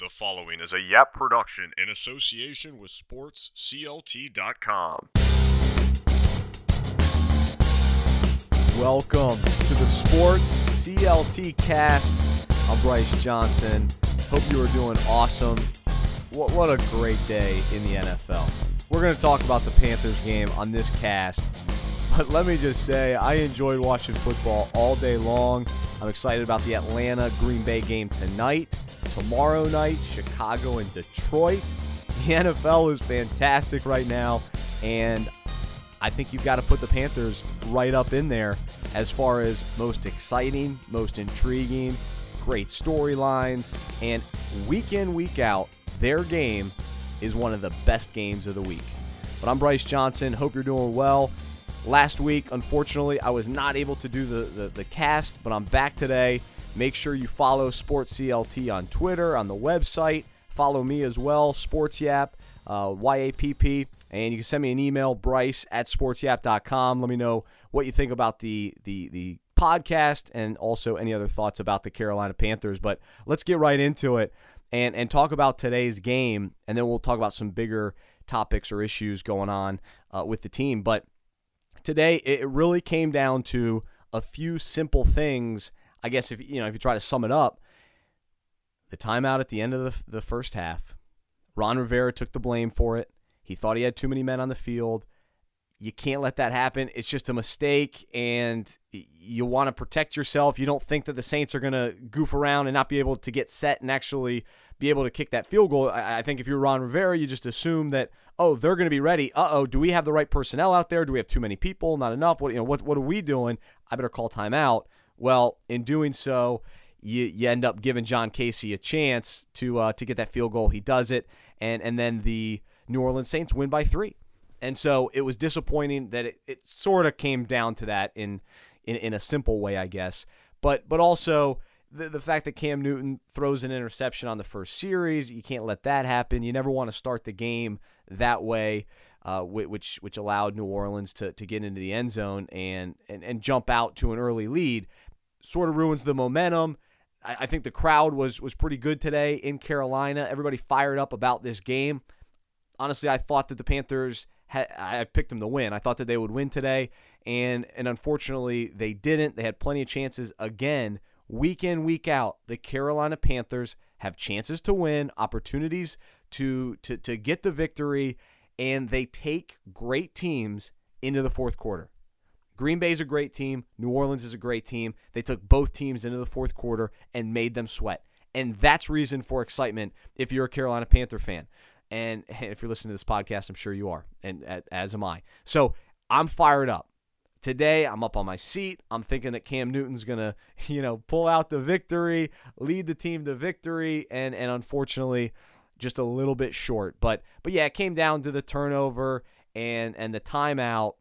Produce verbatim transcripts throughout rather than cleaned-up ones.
The following is a Yap production in association with Sports C L T dot com. Welcome to the Sports C L T cast. I'm Bryce Johnson. Hope you are doing awesome. What, what a great day in the N F L. We're going to talk about the Panthers game on this cast. But let me just say, I enjoyed watching football all day long. I'm excited about the Atlanta-Green Bay game tonight. Tomorrow night, Chicago and Detroit. The N F L is fantastic right now, and I think you've got to put the Panthers right up in there as far as most exciting, most intriguing, great storylines, and week in, week out, their game is one of the best games of the week. But I'm Bryce Johnson. Hope you're doing well. Last week, unfortunately, I was not able to do the, the, the cast, but I'm back today. Make sure you follow Sports C L T on Twitter, on the website. Follow me as well, SportsYap, uh, Y A P P. And you can send me an email, Bryce at sportsyap dot com. Let me know what you think about the, the, the podcast and also any other thoughts about the Carolina Panthers. But let's get right into it and, and talk about today's game, and then we'll talk about some bigger topics or issues going on uh, with the team. But today, it really came down to a few simple things. I guess if you know if you try to sum it up, the timeout at the end of the, the first half, Ron Rivera took the blame for it. He thought he had too many men on the field. You can't let that happen. It's just a mistake, and you want to protect yourself. You don't think that the Saints are going to goof around and not be able to get set and actually be able to kick that field goal. I, I think if you're Ron Rivera, you just assume that, oh, they're going to be ready. Uh-oh, do we have the right personnel out there? Do we have too many people? Not enough? What you know? What what are we doing? I better call timeout. Well, in doing so, you you end up giving John Casey a chance to uh, to get that field goal. He does it, and and then the New Orleans Saints win by three. And so it was disappointing that it, it sort of came down to that in, in in a simple way, I guess. But but also the the fact that Cam Newton throws an interception on the first series, you can't let that happen. You never want to start the game that way, uh, which which allowed New Orleans to to get into the end zone and and, and jump out to an early lead. Sort of ruins the momentum. I, I think the crowd was was pretty good today in Carolina. Everybody fired up about this game. Honestly, I thought that the Panthers had, I picked them to win. I thought that they would win today, and and unfortunately they didn't. They had plenty of chances again. Week in, week out, the Carolina Panthers have chances to win, opportunities to to to get the victory, and they take great teams into the fourth quarter. Green Bay's a great team. New Orleans is a great team. They took both teams into the fourth quarter and made them sweat. And that's reason for excitement if you're a Carolina Panther fan. And if you're listening to this podcast, I'm sure you are, and as am I. So I'm fired up. Today, I'm up on my seat. I'm thinking that Cam Newton's going to, you know, pull out the victory, lead the team to victory, and and unfortunately, just a little bit short. But but yeah, it came down to the turnover and and the timeout,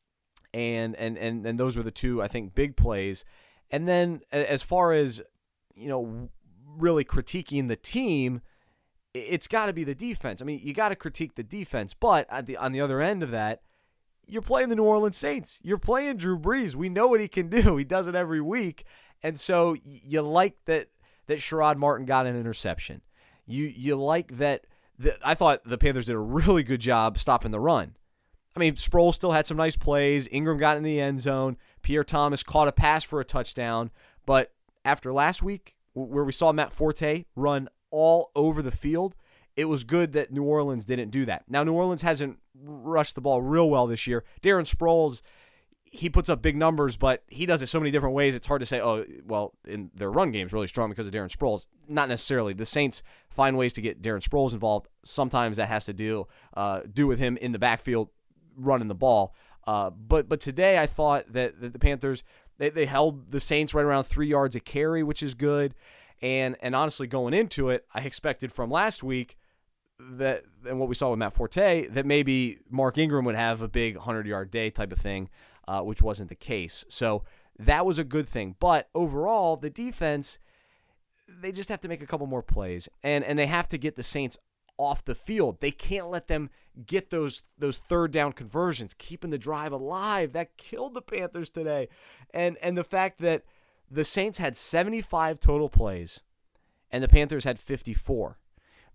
and and and and those were the two, I think, big plays. And then as far as, you know, really critiquing the team, it's got to be the defense. I mean, you got to critique the defense, but at the, on the other end of that, you're playing the New Orleans Saints. You're playing Drew Brees. We know what he can do. He does it every week. And so you like that that Sherrod Martin got an interception. You you like that. The, I thought the Panthers did a really good job stopping the run. I mean, Sproles still had some nice plays. Ingram got in the end zone. Pierre Thomas caught a pass for a touchdown. But after last week, where we saw Matt Forte run all over the field, it was good that New Orleans didn't do that. Now, New Orleans hasn't rushed the ball real well this year. Darren Sproles, he puts up big numbers, but he does it so many different ways. It's hard to say, oh, well, in their run game is really strong because of Darren Sproles. Not necessarily. The Saints find ways to get Darren Sproles involved. Sometimes that has to do uh, do with him in the backfield running the ball. Uh, but but today I thought that, that the Panthers, they, they held the Saints right around three yards a carry, which is good. And and honestly, going into it, I expected from last week that, and what we saw with Matt Forte, that maybe Mark Ingram would have a big hundred-yard day type of thing, uh, which wasn't the case. So that was a good thing. But overall, the defense, they just have to make a couple more plays, and and they have to get the Saints off the field. They can't let them get those those third down conversions, keeping the drive alive. That killed the Panthers today. And and the fact that the Saints had seventy-five total plays and the Panthers had fifty-four.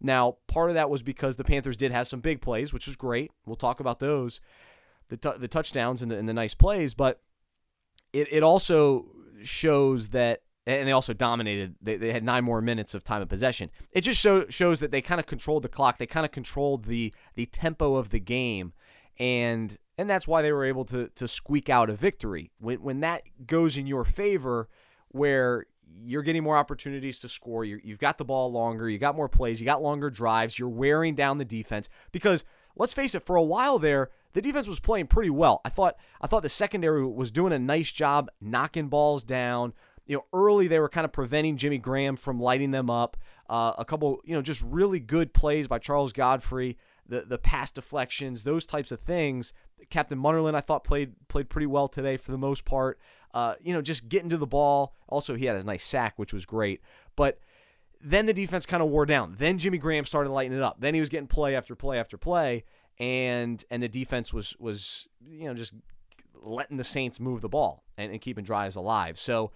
Now, part of that was because the Panthers did have some big plays, which was great. We'll talk about those, the t- the touchdowns and the, and the nice plays, but it, it also shows that, and they also dominated, they, they had nine more minutes of time of possession. It just show, shows that they kind of controlled the clock. They kind of controlled the the tempo of the game, and and that's why they were able to to squeak out a victory. When, when that goes in your favor, where you're getting more opportunities to score. You're, you've got the ball longer. You got more plays. You got longer drives. You're wearing down the defense because, let's face it, for a while there, the defense was playing pretty well. I thought I thought the secondary was doing a nice job knocking balls down. You know, early they were kind of preventing Jimmy Graham from lighting them up. Uh, a couple, you know, just really good plays by Charles Godfrey. The the pass deflections, those types of things. Captain Munnerlyn, I thought, played played pretty well today for the most part. Uh, you know, just getting to the ball. Also, he had a nice sack, which was great. But then the defense kind of wore down. Then Jimmy Graham started lighting it up. Then he was getting play after play after play, and and the defense was was you know just letting the Saints move the ball and, and keeping drives alive. So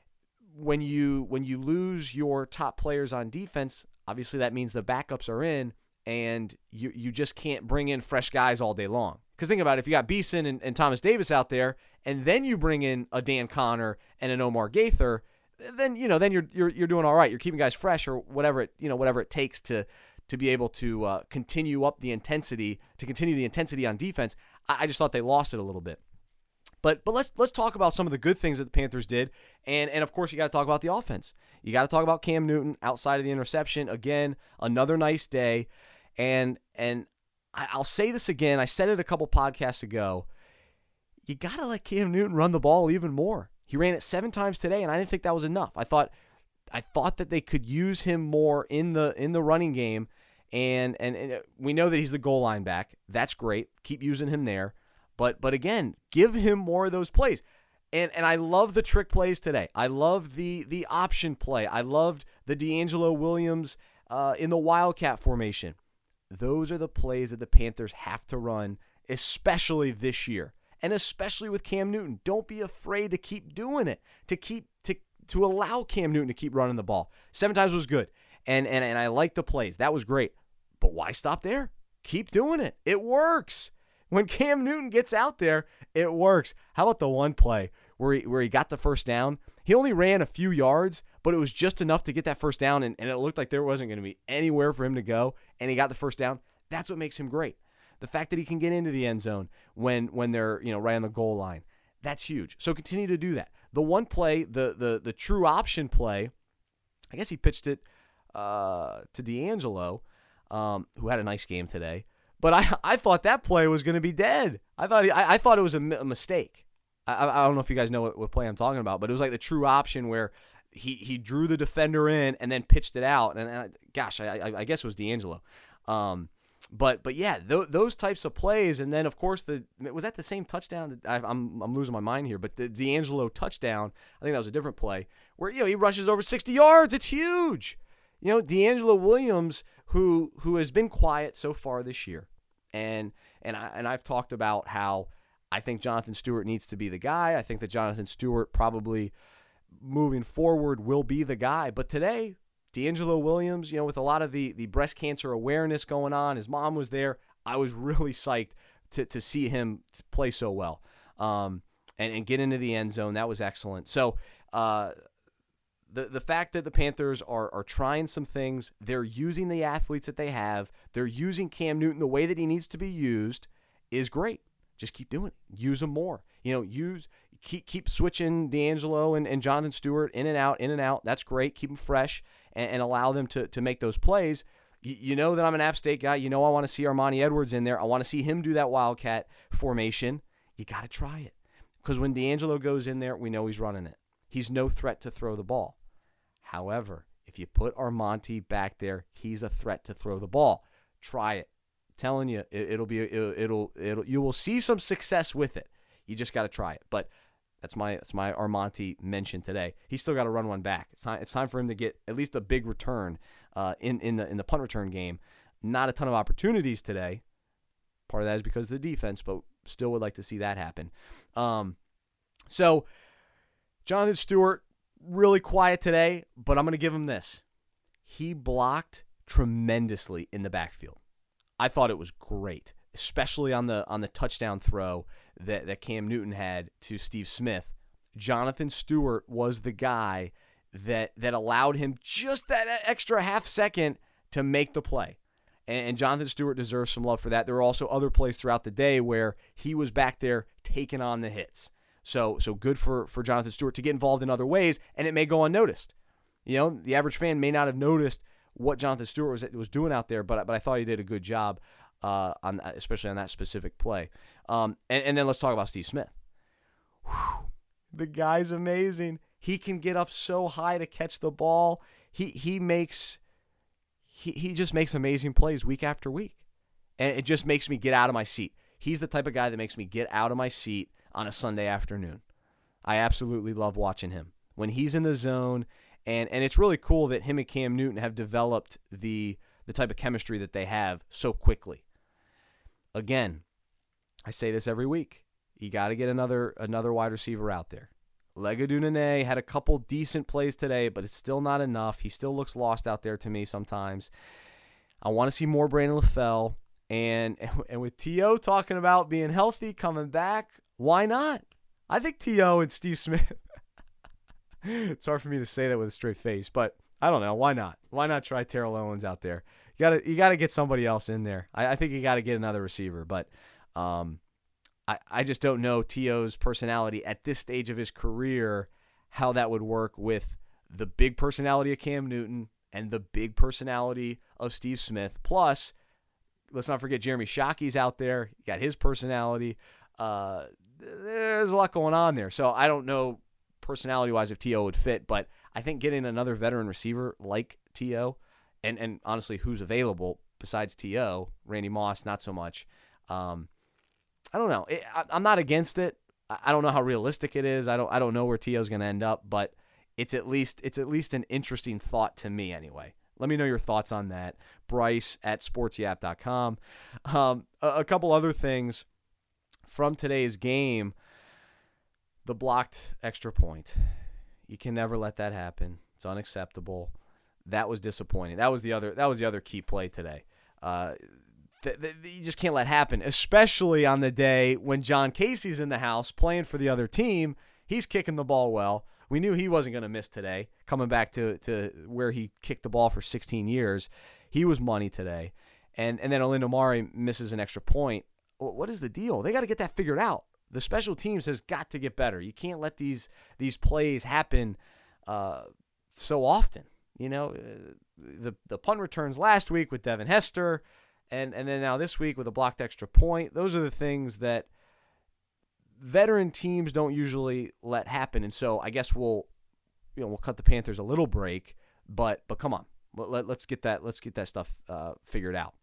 when you when you lose your top players on defense, obviously that means the backups are in, and you you just can't bring in fresh guys all day long. Because think about it, if you got Beeson and, and Thomas Davis out there, and then you bring in a Dan Connor and an Omar Gaither, then you know then you're you're you're doing all right. You're keeping guys fresh or whatever it you know whatever it takes to to be able to uh, continue up the intensity to continue the intensity on defense. I, I just thought they lost it a little bit. But but let's let's talk about some of the good things that the Panthers did, and and of course you got to talk about the offense. You got to talk about Cam Newton outside of the interception. Again, another nice day, and and I, I'll say this again. I said it a couple podcasts ago. You got to let Cam Newton run the ball even more. He ran it seven times today, and I didn't think that was enough. I thought I thought that they could use him more in the in the running game, and and, and we know that he's the goal line back. That's great. Keep using him there. But but again, give him more of those plays. And and I love the trick plays today. I love the the option play. I loved the DeAngelo Williams uh, in the Wildcat formation. Those are the plays that the Panthers have to run, especially this year. And especially with Cam Newton. Don't be afraid to keep doing it. To keep to to allow Cam Newton to keep running the ball. Seven times was good. And and, and I like the plays. That was great. But why stop there? Keep doing it. It works. When Cam Newton gets out there, it works. How about the one play where he, where he got the first down? He only ran a few yards, but it was just enough to get that first down, and, and it looked like there wasn't going to be anywhere for him to go, and he got the first down. That's what makes him great. The fact that he can get into the end zone when when they're you know right on the goal line, that's huge. So continue to do that. The one play, the the the true option play, I guess he pitched it uh, to DeAngelo, um, who had a nice game today. But I I thought that play was going to be dead. I thought he, I, I thought it was a, a mistake. I, I don't know if you guys know what, what play I'm talking about, but it was like the true option where he, he drew the defender in and then pitched it out. And, and I, gosh, I, I I guess it was DeAngelo. Um, but but yeah, th- those types of plays, and then of course the was that the same touchdown? That I, I'm I'm losing my mind here, but the DeAngelo touchdown, I think that was a different play where you know he rushes over sixty yards. It's huge. You know, DeAngelo Williams, who who has been quiet so far this year. And and I and I've talked about how I think Jonathan Stewart needs to be the guy. I think that Jonathan Stewart probably moving forward will be the guy. But today, DeAngelo Williams, you know, with a lot of the, the breast cancer awareness going on, his mom was there. I was really psyched to to see him play so well um, and, and get into the end zone. That was excellent. So uh, the the fact that the Panthers are are trying some things, they're using the athletes that they have, they're using Cam Newton the way that he needs to be used is great. Just keep doing it. Use him more. You know, use keep keep switching DeAngelo and, and Jonathan Stewart in and out, in and out. That's great. Keep them fresh and, and allow them to, to make those plays. You, you know that I'm an App State guy. You know I want to see Armani Edwards in there. I want to see him do that Wildcat formation. You got to try it. Because when DeAngelo goes in there, we know he's running it. He's no threat to throw the ball. However, if you put Armonte back there, he's a threat to throw the ball. Try it. I'm telling you, it, it'll be it'll, it'll it'll you will see some success with it. You just got to try it. But that's my that's my Armonte mention today. He's still got to run one back. It's time it's time for him to get at least a big return uh, in in the in the punt return game. Not a ton of opportunities today. Part of that is because of the defense, but still would like to see that happen. Um, so Jonathan Stewart. Really quiet today, but I'm going to give him this. He blocked tremendously in the backfield. I thought it was great, especially on the on the touchdown throw that, that Cam Newton had to Steve Smith. Jonathan Stewart was the guy that that allowed him just that extra half second to make the play. And, and Jonathan Stewart deserves some love for that. There were also other plays throughout the day where he was back there taking on the hits. So so good for, for Jonathan Stewart to get involved in other ways, and it may go unnoticed. You know, the average fan may not have noticed what Jonathan Stewart was was doing out there, but but I thought he did a good job, uh, on especially on that specific play. Um, and, and then let's talk about Steve Smith. Whew. The guy's amazing. He can get up so high to catch the ball. He he makes he he just makes amazing plays week after week, and it just makes me get out of my seat. He's the type of guy that makes me get out of my seat on a Sunday afternoon. I absolutely love watching him when he's in the zone, and and it's really cool that him and Cam Newton have developed the the type of chemistry that they have so quickly. Again, I say this every week. You got to get another another wide receiver out there. Legadou Nene had a couple decent plays today, but it's still not enough. He still looks lost out there to me sometimes. I want to see more Brandon LaFell. And, and with T O talking about being healthy, coming back, why not? I think T O and Steve Smith, it's hard for me to say that with a straight face, but I don't know. Why not? Why not try Terrell Owens out there? You gotta you gotta get somebody else in there. I, I think you got to get another receiver, but um, I, I just don't know T O's personality at this stage of his career, how that would work with the big personality of Cam Newton and the big personality of Steve Smith. Plus, let's not forget Jeremy Shockey's out there. You got his personality. Uh, there's a lot going on there. So I don't know personality-wise if T O would fit, but I think getting another veteran receiver like T O, and, and honestly who's available besides T O, Randy Moss, not so much. Um, I don't know. It, I, I'm not against it. I, I don't know how realistic it is. I don't I don't know where T O's going to end up, but it's at least it's at least an interesting thought to me anyway. Let me know your thoughts on that. Bryce at sportsyap dot com. Um, a, a couple other things from today's game. The blocked extra point. You can never let that happen. It's unacceptable. That was disappointing. That was the other. That was the other key play today. Uh, th- th- you just can't let happen, especially on the day when John Casey's in the house playing for the other team. He's kicking the ball well. We knew he wasn't going to miss today, coming back to, to where he kicked the ball for sixteen years. He was money today. And and then Olindo Mare misses an extra point. What is the deal? They got to get that figured out. The special teams has got to get better. You can't let these these plays happen uh, so often. You know, the the punt returns last week with Devin Hester, and, and then now this week with a blocked extra point. Those are the things that veteran teams don't usually let happen, and so I guess we'll, you know, we'll cut the Panthers a little break, but but come on, let, let, let's get that let's get that stuff uh, figured out.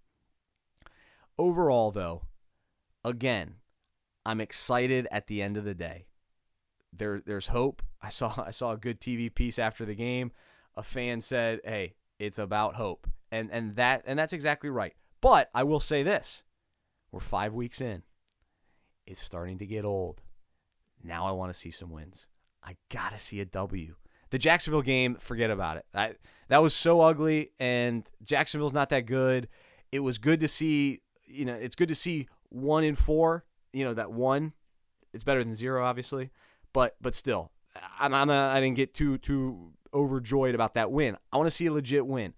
Overall, though, again, I'm excited at the end of the day. There there's hope. I saw I saw a good T V piece after the game. A fan said, "Hey, it's about hope," and and that and that's exactly right. But I will say this: we're five weeks in. It's starting to get old. Now I want to see some wins. I got to see a W. The Jacksonville game, forget about it. I, that was so ugly, and Jacksonville's not that good. It was good to see, you know, it's good to see one in four, you know, that one. It's better than zero, obviously. But but still, I'm, I'm a, I didn't get too too overjoyed about that win. I want to see a legit win.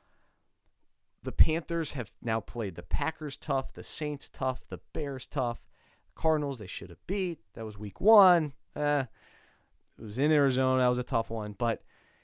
The Panthers have now played the Packers tough, the Saints tough, the Bears tough. Cardinals, they should have beat. That was week one. Eh, it was in Arizona. That was a tough one. But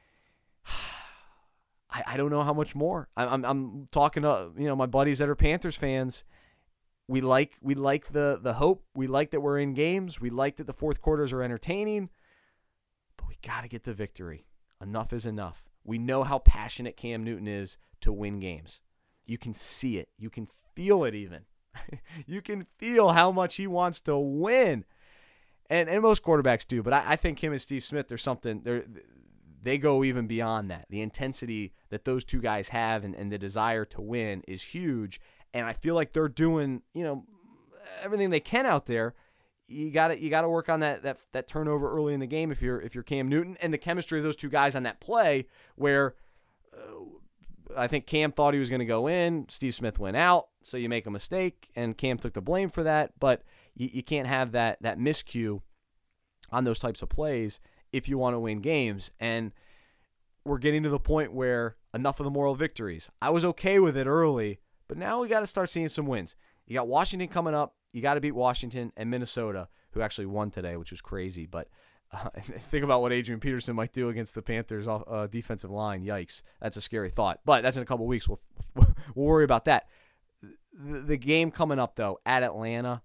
I, I don't know how much more. I, I'm I'm talking to, you know, my buddies that are Panthers fans. We like we like the the hope. We like that we're in games. We like that the fourth quarters are entertaining. But we got to get the victory. Enough is enough. We know how passionate Cam Newton is to win games. You can see it. You can feel it even. You can feel how much he wants to win. And and most quarterbacks do, but I, I think him and Steve Smith, there's something, they're, they go even beyond that. The intensity that those two guys have and, and the desire to win is huge. And I feel like they're doing, you know, everything they can out there. You got to you got to work on that that that turnover early in the game if you're if you're Cam Newton, and the chemistry of those two guys on that play where uh, I think Cam thought he was going to go in. Steve Smith went out, so you make a mistake, and Cam took the blame for that. But you, you can't have that that miscue on those types of plays if you want to win games. And we're getting to the point where enough of the moral victories. I was okay with it early, but now we got to start seeing some wins. You got Washington coming up. You got to beat Washington and Minnesota, who actually won today, which was crazy. But uh, think about what Adrian Peterson might do against the Panthers' uh, defensive line. Yikes. That's a scary thought. But that's in a couple weeks. We'll, we'll worry about that. The, the game coming up, though, at Atlanta.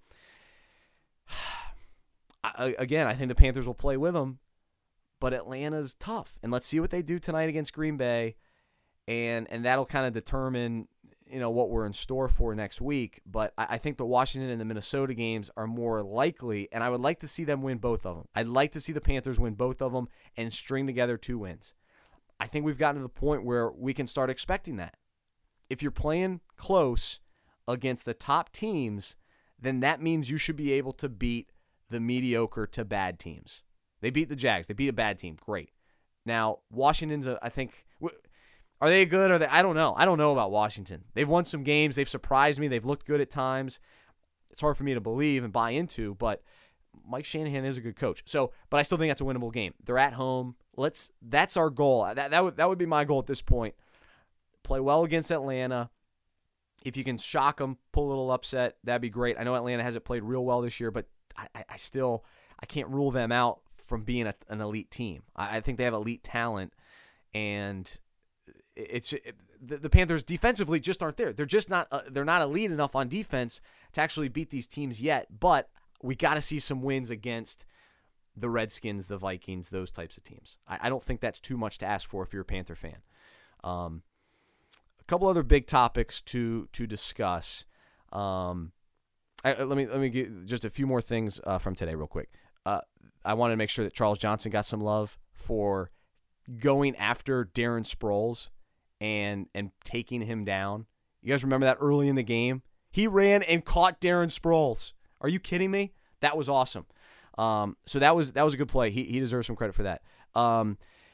I, again, I think the Panthers will play with them. But Atlanta's tough. And let's see what they do tonight against Green Bay. And and that'll kind of determine, you know, what we're in store for next week. But I, I think the Washington and the Minnesota games are more likely, and I would like to see them win both of them. I'd like to see the Panthers win both of them and string together two wins. I think we've gotten to the point where we can start expecting that. If you're playing close against the top teams, then that means you should be able to beat the mediocre to bad teams. They beat the Jags. They beat a bad team. Great. Now, Washington's, a, I think, are they good? Are they? I don't know. I don't know about Washington. They've won some games. They've surprised me. They've looked good at times. It's hard for me to believe and buy into, but Mike Shanahan is a good coach. So, but I still think that's a winnable game. They're at home. Let's. That's our goal. That that would that would be my goal at this point. Play well against Atlanta. If you can shock them, pull a little upset, that'd be great. I know Atlanta hasn't played real well this year, but I, I still I can't rule them out from being a, an elite team. I, I think they have elite talent, and it's it, the, the Panthers defensively just aren't there. They're just not uh, they're not elite enough on defense to actually beat these teams yet. But we got to see some wins against the Redskins, the Vikings, those types of teams. I, I don't think that's too much to ask for if you're a Panther fan. Um, a couple other big topics to to discuss. Um, I, let me let me get just a few more things uh, from today real quick. Uh, I wanted to make sure that Charles Johnson got some love for going after Darren Sproles and and taking him down. You guys remember that early in the game? He ran and caught Darren Sproles. Are you kidding me? That was awesome. Um, so that was that was a good play. He he deserves some credit for that. Um,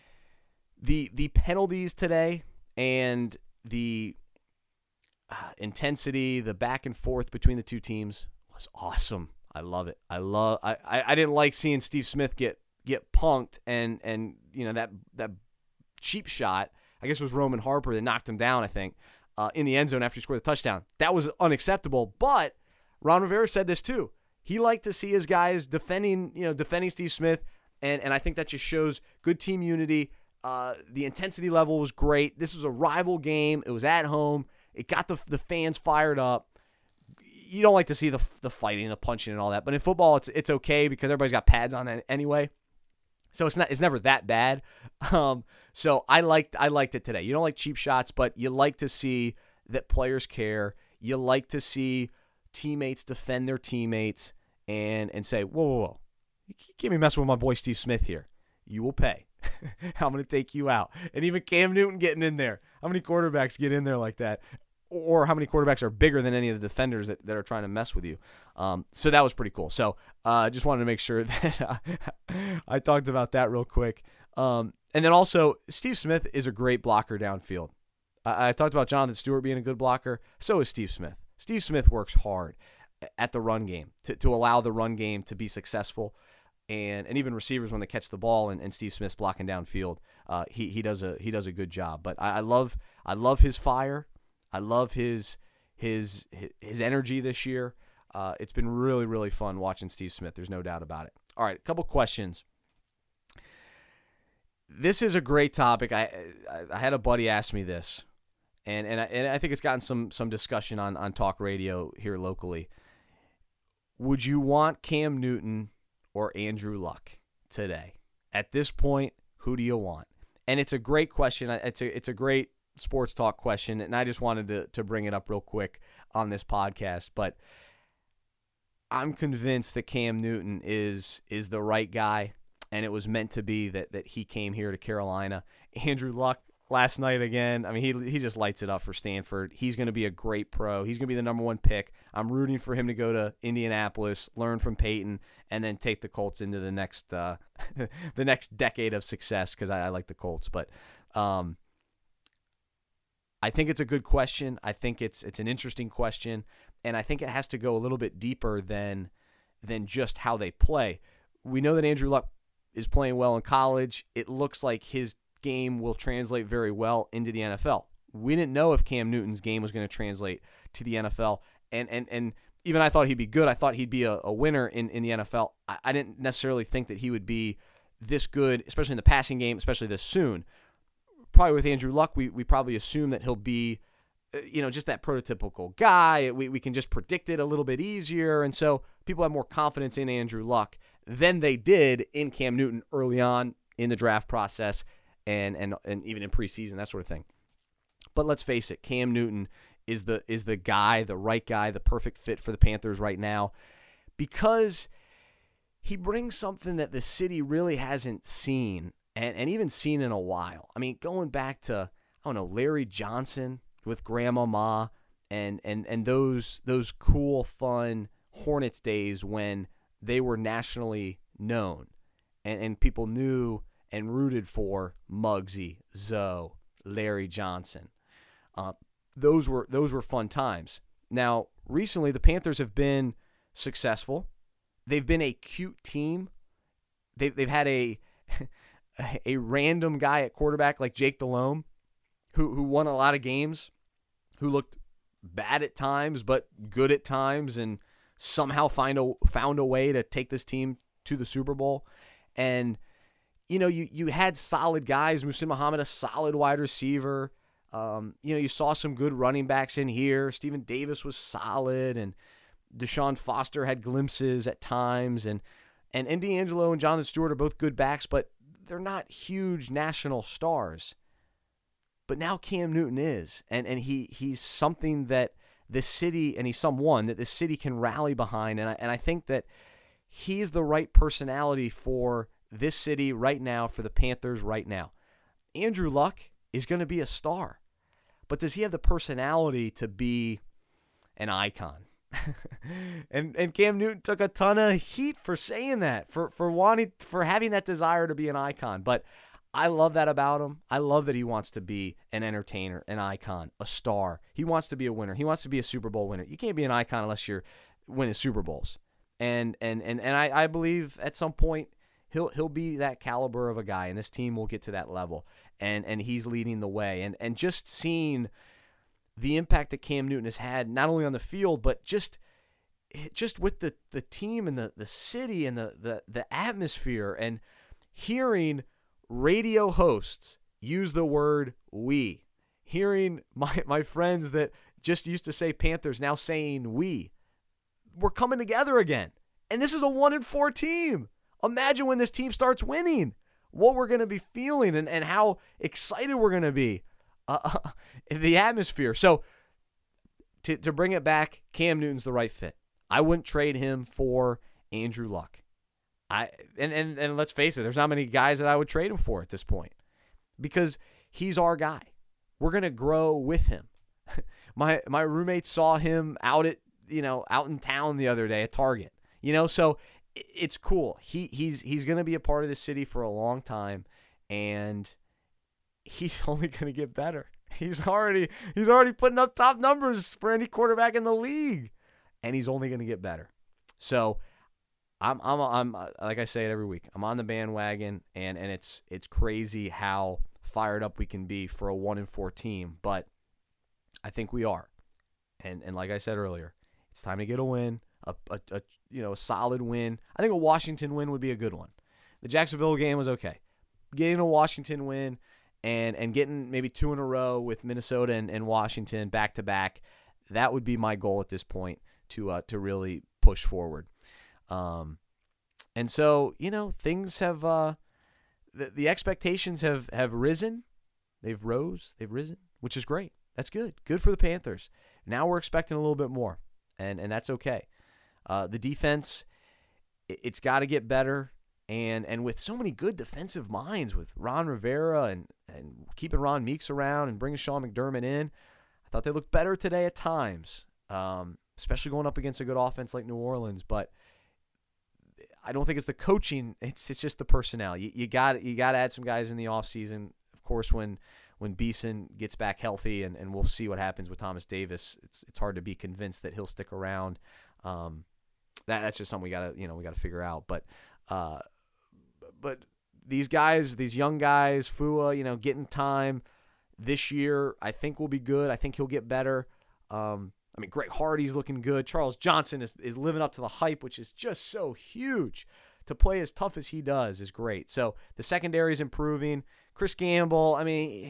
the the penalties today and the uh, intensity, the back and forth between the two teams was awesome. I love it. I love. I, I, I didn't like seeing Steve Smith get get punked and and you know that that cheap shot. I guess it was Roman Harper that knocked him down. I think uh, in the end zone after he scored the touchdown. That was unacceptable. But Ron Rivera said this too. He liked to see his guys defending you know defending Steve Smith, and and I think that just shows good team unity. Uh, the intensity level was great. This was a rival game. It was at home. It got the the fans fired up. You don't like to see the the fighting, the punching, and all that. But in football, it's it's okay because everybody's got pads on anyway. So it's not it's never that bad. Um, so I liked I liked it today. You don't like cheap shots, but you like to see that players care. You like to see teammates defend their teammates and and say, whoa, whoa, whoa, you can't be messing with my boy Steve Smith here. You will pay. I'm going to take you out. And even Cam Newton getting in there. How many quarterbacks get in there like that? Or how many quarterbacks are bigger than any of the defenders that, that are trying to mess with you? Um, so that was pretty cool. So I uh, just wanted to make sure that uh, I talked about that real quick. Um, and then also, Steve Smith is a great blocker downfield. I, I talked about Jonathan Stewart being a good blocker. So is Steve Smith. Steve Smith works hard at the run game to, to allow the run game to be successful. And and even receivers when they catch the ball and, and Steve Smith's blocking downfield, uh, he he does a he does a good job. But I, I love I love his fire. I love his his his energy this year. Uh, it's been really really fun watching Steve Smith. There's no doubt about it. All right, a couple questions. This is a great topic. I I, I had a buddy ask me this, and and I, and I think it's gotten some some discussion on on talk radio here locally. Would you want Cam Newton or Andrew Luck today? At this point, who do you want? And it's a great question. It's a it's a great sports talk question, and I just wanted to to bring it up real quick on this podcast. But I'm convinced that Cam Newton is is the right guy, and it was meant to be that that he came here to Carolina. Andrew Luck last night again. I mean, he he just lights it up for Stanford. He's going to be a great pro. He's going to be the number one pick. I'm rooting for him to go to Indianapolis, learn from Peyton, and then take the Colts into the next uh, the next decade of success because I, I like the Colts. But um, I think it's a good question. I think it's it's an interesting question, and I think it has to go a little bit deeper than than just how they play. We know that Andrew Luck is playing well in college. It looks like his game will translate very well into the N F L. We didn't know if Cam Newton's game was going to translate to the N F L, and and and even I thought he'd be good. I thought he'd be a, a winner in, in the N F L. I, I didn't necessarily think that he would be this good, especially in the passing game, especially this soon. Probably with Andrew Luck, we we probably assume that he'll be, you know, just that prototypical guy. We we can just predict it a little bit easier, and so people have more confidence in Andrew Luck than they did in Cam Newton early on in the draft process and and and even in preseason, that sort of thing. But let's face it, Cam Newton is the is the guy, the right guy, the perfect fit for the Panthers right now, because he brings something that the city really hasn't seen and, and even seen in a while. I mean, going back to, I don't know, Larry Johnson with Grandmama and and and those those cool, fun Hornets days when they were nationally known and, and people knew and rooted for Muggsy, Zoe, Larry Johnson. Uh, those were those were fun times. Now, recently, the Panthers have been successful. They've been a cute team. They've they've had a a random guy at quarterback like Jake Delhomme, who who won a lot of games, who looked bad at times but good at times, and somehow find a found a way to take this team to the Super Bowl. And you know, you you had solid guys. Muhsin Muhammad, a solid wide receiver. Um, you know, you saw some good running backs in here. Stephen Davis was solid, and Deshaun Foster had glimpses at times, and and, and D'Angelo and Jonathan Stewart are both good backs, but they're not huge national stars. But now Cam Newton is, and and he he's something that the city, and he's someone that the city can rally behind, and I, and I think that he's the right personality for this city right now, for the Panthers right now. Andrew Luck is going to be a star, but does he have the personality to be an icon? and and Cam Newton took a ton of heat for saying that, for for wanting, for having that desire to be an icon. But I love that about him. I love that he wants to be an entertainer, an icon, a star. He wants to be a winner. He wants to be a Super Bowl winner. You can't be an icon unless you're winning Super Bowls. And and and and I, I believe at some point he'll he'll be that caliber of a guy, and this team will get to that level. And and he's leading the way. And and just seeing the impact that Cam Newton has had, not only on the field, but just just with the, the team and the, the city and the, the, the atmosphere, and hearing radio hosts use the word we, hearing my, my friends that just used to say Panthers now saying we. We're coming together again. And this is a one and four team. Imagine when this team starts winning, what we're going to be feeling, and, and how excited we're going to be. Uh, the atmosphere. So to to bring it back, Cam Newton's the right fit. I wouldn't trade him for Andrew Luck. I and, and, and let's face it, there's not many guys that I would trade him for at this point, because he's our guy. We're gonna grow with him. my my roommate saw him out at you know out in town the other day at Target. You know, so it's cool. He he's he's gonna be a part of the city for a long time, and he's only going to get better. He's already he's already putting up top numbers for any quarterback in the league, and he's only going to get better. So, I'm I'm I'm like I say it every week. I'm on the bandwagon, and and it's it's crazy how fired up we can be for a one and four team, but I think we are. And and like I said earlier, it's time to get a win, a, a, a you know a solid win. I think a Washington win would be a good one. The Jacksonville game was okay. Getting a Washington win. And and getting maybe two in a row with Minnesota and, and Washington back to back, that would be my goal at this point to uh, to really push forward. Um, and so you know things have uh, the the expectations have, have risen, they've rose, they've risen, which is great. That's good, good for the Panthers. Now we're expecting a little bit more, and and that's okay. Uh, the defense, it, it's got to get better. And and with so many good defensive minds, with Ron Rivera and, and keeping Ron Meeks around and bringing Sean McDermott in, I thought they looked better today at times, um, especially going up against a good offense like New Orleans. But I don't think it's the coaching; it's it's just the personnel. You you got you got to add some guys in the offseason. Of course, when when Beeson gets back healthy, and, and we'll see what happens with Thomas Davis. It's it's hard to be convinced that he'll stick around. Um, that that's just something we gotta you know we gotta figure out. But uh, but these guys, these young guys, Fua, you know, getting time this year, I think will be good. I think he'll get better. Um, I mean, Greg Hardy's looking good. Charles Johnson is is living up to the hype, which is just so huge. To play as tough as he does is great. So the secondary is improving. Chris Gamble, I mean,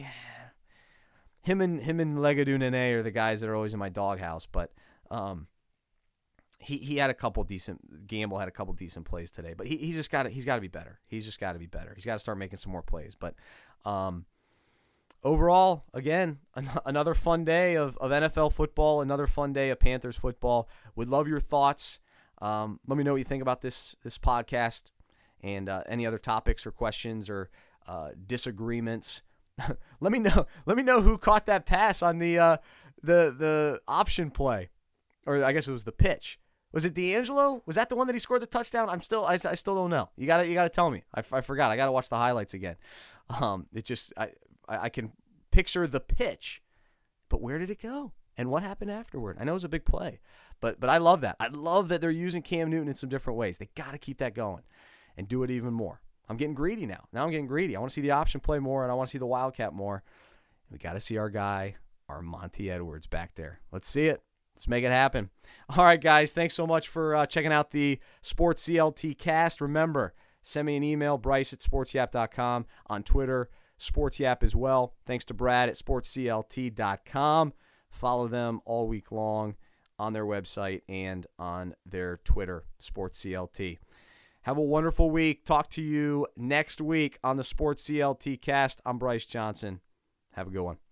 him and him and Legadou Nene are the guys that are always in my doghouse. But um, he he had a couple decent. Gamble had a couple decent plays today. But he he's just got he's got to be better. He's just got to be better. He's got to start making some more plays. But um, overall, again, an- another fun day of of N F L football. Another fun day of Panthers football. Would love your thoughts. Um, let me know what you think about this this podcast and uh, any other topics or questions or uh, disagreements. let me know. Let me know who caught that pass on the uh, the the option play, or I guess it was the pitch. Was it D'Angelo? Was that the one that he scored the touchdown? I'm still I, I still don't know. You gotta you gotta tell me. I, I forgot. I gotta watch the highlights again. Um, it just I I can picture the pitch, but where did it go? And what happened afterward? I know it was a big play. But but I love that. I love that they're using Cam Newton in some different ways. They got to keep that going and do it even more. I'm getting greedy now. Now I'm getting greedy. I want to see the option play more, and I want to see the Wildcat more. We got to see our guy, our Monty Edwards, back there. Let's see it. Let's make it happen. All right, guys. Thanks so much for uh, checking out the Sports C L T cast. Remember, send me an email, Bryce at sports yap dot com. On Twitter, SportsYap as well. Thanks to Brad at sports c l t dot com. Follow them all week long on their website and on their Twitter, Sports C L T. Have a wonderful week. Talk to you next week on the Sports C L T cast. I'm Bryce Johnson. Have a good one.